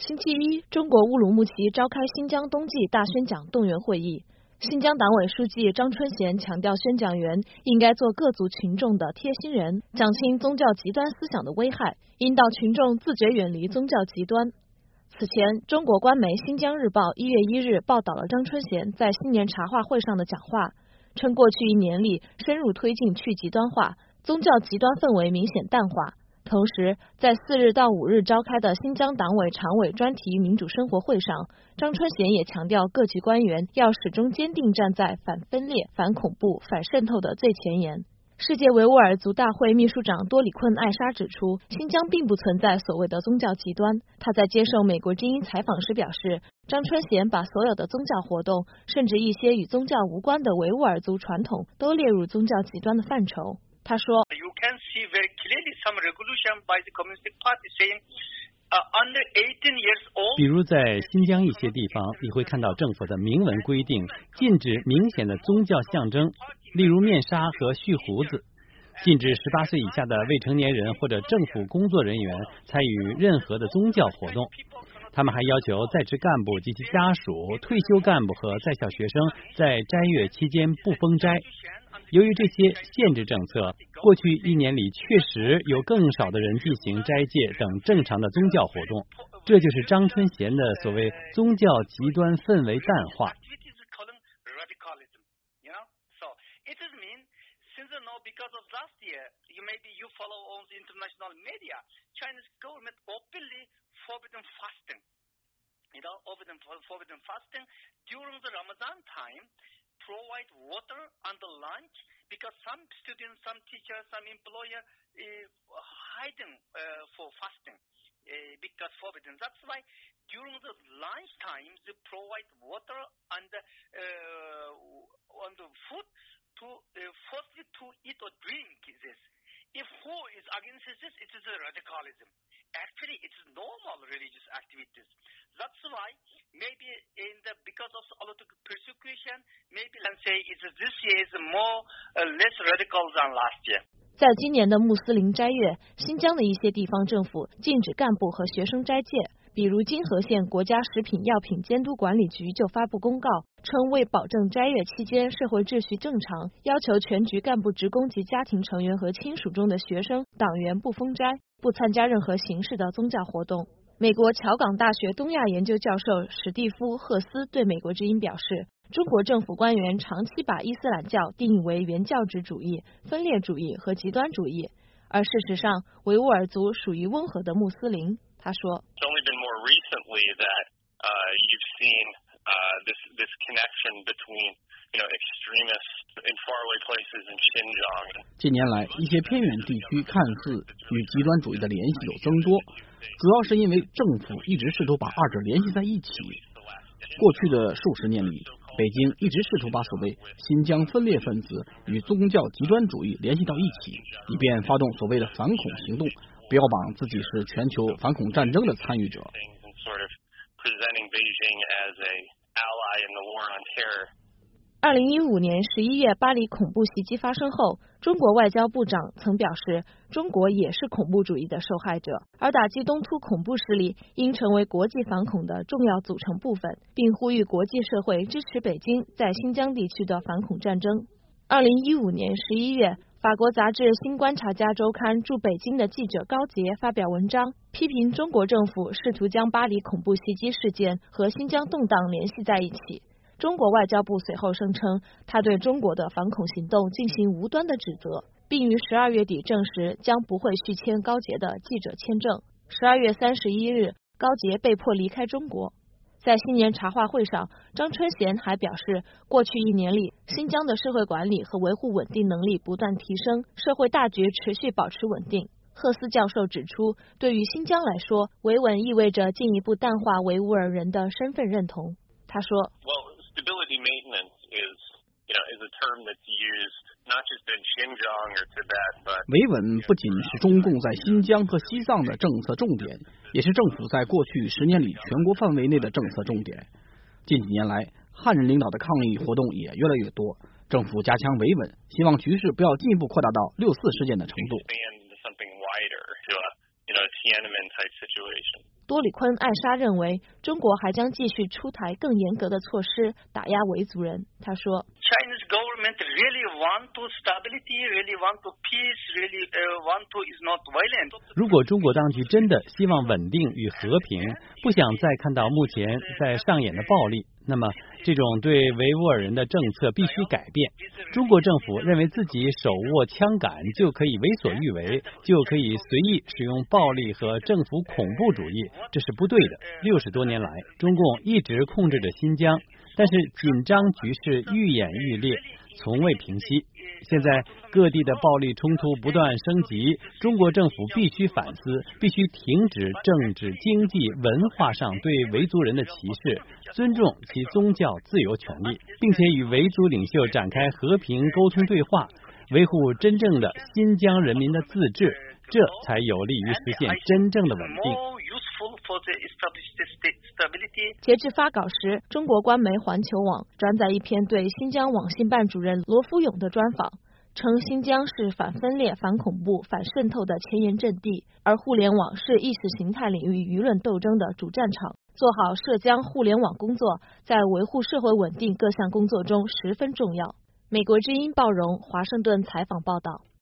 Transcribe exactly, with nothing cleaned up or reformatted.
星期一，中国乌鲁木齐召开新疆冬季大宣讲动员会议。新疆党委书记张春贤强调，宣讲员应该做各族群众的贴心人，讲清宗教极端思想的危害，引导群众自觉远离宗教极端。此前，中国官媒《新疆日报》一月一日报道了张春贤在新年茶话会上的讲话，称过去一年里深入推进去极端化，宗教极端氛围明显淡化。同时，在四日到五日召开的新疆党委常委专题民主生活会上，张春贤也强调，各级官员要始终坚定站在反分裂、反恐怖、反渗透的最前沿。世界维吾尔族大会秘书长多里坤艾莎指出，新疆并不存在所谓的宗教极端。他在接受美国之音采访时表示，张春贤把所有的宗教活动，甚至一些与宗教无关的维吾尔族传统，都列入宗教极端的范畴。他说 You can see very clearly some resolution by the Communist Party saying uh, under eighteen years old 比如在新疆一些地方，你会看到政府的明文规定，禁止明显的宗教象征，例如面纱和蓄胡子，禁止十八岁以下的未成年人或者政府工作人员参与任何的宗教活动。他们还要求在职干部及其家属、退休干部和在校学生在斋月期间不封斋。由于这些限制政策，过去一年里确实有更少的人进行斋戒等正常的宗教活动，这就是张春贤的所谓宗教极端氛围淡化。 provide water and lunch because some students, some teachers, some employer uh, hiding uh, for fasting uh, because forbidden. That's why during the lunch time they provide water and uh, and food to uh, firstly to eat or drink this. If who is against this, it is a radicalism. Actually, it's normal religious activities. That's why maybe in the because of a lot of persecution, maybe let's say it's this year is more uh, less radical than last year. 在今年的穆斯林斋月，新疆的一些地方政府禁止干部和学生斋戒，比如金河县国家食品药品监督管理局就发布公告，称为保证斋月期间社会秩序正常，要求全局干部职工及家庭成员和亲属中的学生、党员不封斋，不参加任何形式的宗教活动。美国乔港大学东亚研究教授史蒂夫·赫斯对美国之音表示，中国政府官员长期把伊斯兰教定义为原教旨主义、分裂主义和极端主义，而事实上，维吾尔族属于温和的穆斯林。他说 It's only been more recently that uh, you've seen uh, this, this connection between you know, extremists in faraway places in Xinjiang. 近年来，一些偏远地区看似与极端主义的联系有增多，主要是因为政府一直试图把二者联系在一起。过去的数十年里，北京一直试图把所谓新疆分裂分子与宗教极端主义联系到一起，以便发动所谓的反恐行动，标榜自己是全球反恐战争的参与者。 二零一五年十一月巴黎恐怖袭击发生后，中国外交部长曾表示，中国也是恐怖主义的受害者，而打击东突恐怖势力应成为国际反恐的重要组成部分，并呼吁国际社会支持北京在新疆地区的反恐战争。二零一五年十一月，法国杂志《新观察家周刊》驻北京的记者高杰发表文章，批评中国政府试图将巴黎恐怖袭击事件和新疆动荡联系在一起。中国外交部随后声称，他对中国的反恐行动进行无端的指责，并于十二月底证实将不会续签高杰的记者签证。十二月三十一日，高杰被迫离开中国。在新年茶话会上，张春贤还表示，过去一年里，新疆的社会管理和维护稳定能力不断提升，社会大局持续保持稳定。赫斯教授指出，对于新疆来说，维稳意味着进一步淡化维吾尔人的身份认同。他说 well, stability maintenance is, you know, is a term that's used not just in Xinjiang or Tibet, but 维稳不仅是中共在新疆和西藏的政策重点，也是政府在过去十年里全国范围内的政策重点。近几年来，汉人领导的抗议活动也越来越多，政府加强维稳，希望局势不要进一步扩大到六四事件的程度。 expand into something wider to a, you know, Tiananmen type situation. 多里坤艾莎认为，中国还将继续出台更严格的措施打压维族人。他说 Chinese government really want to stability, really want to peace, really uh, want to is not violent. 如果中国当局真的希望稳定与和平，不想再看到目前在上演的暴力，那么这种对维吾尔人的政策必须改变。中国政府认为自己手握枪杆就可以为所欲为，就可以随意使用暴力和政府恐怖主义，这是不对的。六十多年来，中共一直控制着新疆，但是紧张局势愈演愈烈，从未平息。现在各地的暴力冲突不断升级，中国政府必须反思，必须停止政治、经济、文化上对维族人的歧视，尊重其宗教自由权利，并且与维族领袖展开和平沟通对话，维护真正的新疆人民的自治，这才有利于实现真正的稳定。 截至发稿时，中国官媒环球网转载一篇对新疆网信办主任罗福勇的专访，称新疆是反分裂、反恐怖、反渗透的前沿阵地，而互联网是意识形态领域舆论斗争的主战场。做好涉疆互联网工作，在维护社会稳定各项工作中十分重要。美国之音鲍荣华盛顿采访报道。